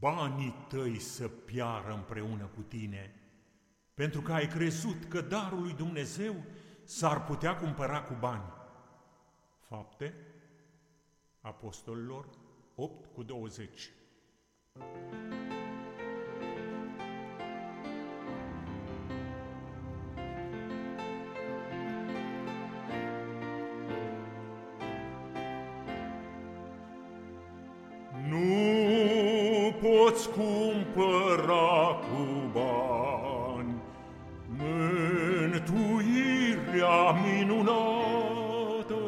banii tăi să piară împreună cu tine, pentru că ai crezut că darul lui Dumnezeu s-ar putea cumpăra cu bani. Fapte Apostolilor 8:20. Nu poți cumpăra cu bani mântuirea minunată,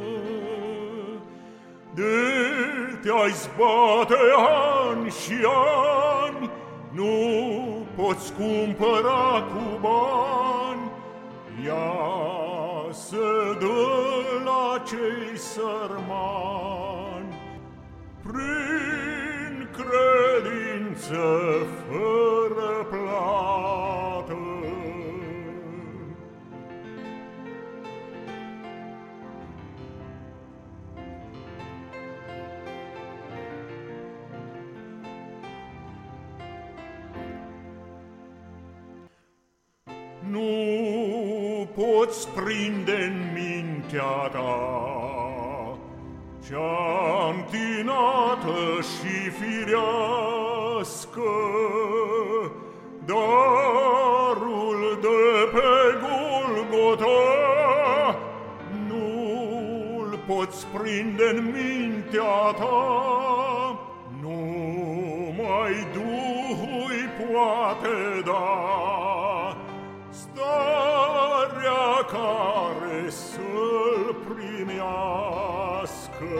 de te-ai zbate ani și ani. Nu poți cumpăra cu bani, ea se dă la cei sărmani, prin credință fără plată. Nu poți prinde-n mintea ta cea întinată și firească darul de pe Golgota. Nu-l poți prinde-n mintea ta, numai Duhul-i poate da starea care să-l primească.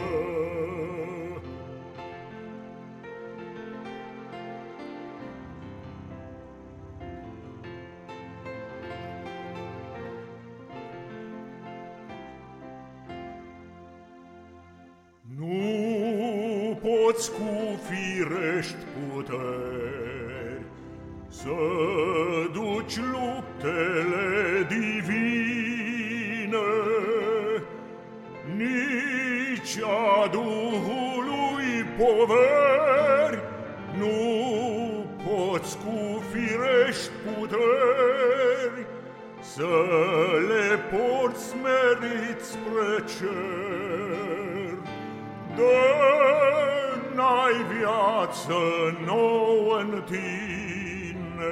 Nu poți cu firești puteri să duci luptele divine, nici a Duhului poveri. Nu poți cu firești puteri să le porți smerit spre cer. Dă-n-ai viață nouă în tine.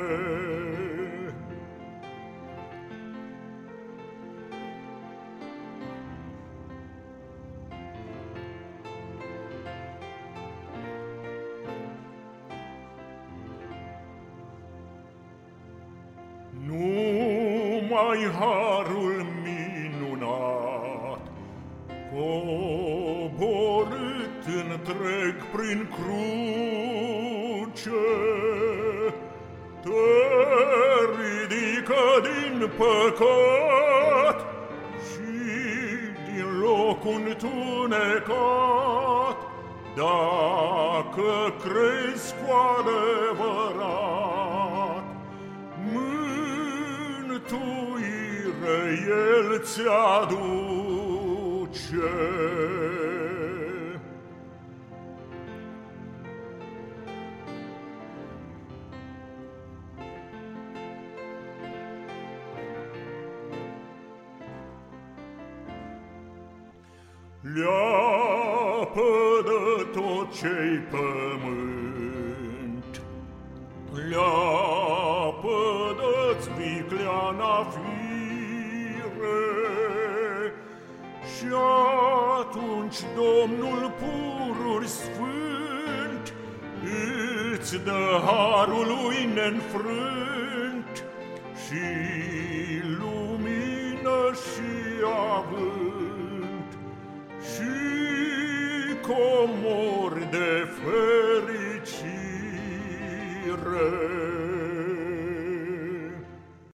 Numai harul minunat, coborât întreg prin cruce, te ridică din păcat și din locul întunecat, dacă crezi cu adevărat. Mântuire El ți-aduce. Leapă de tot ce-i pământ, leapă de-ți vicleana fire, și atunci Domnul pururi sfânt îți dă harul lui neînfrânt și lumină și avânt și comori de fericire.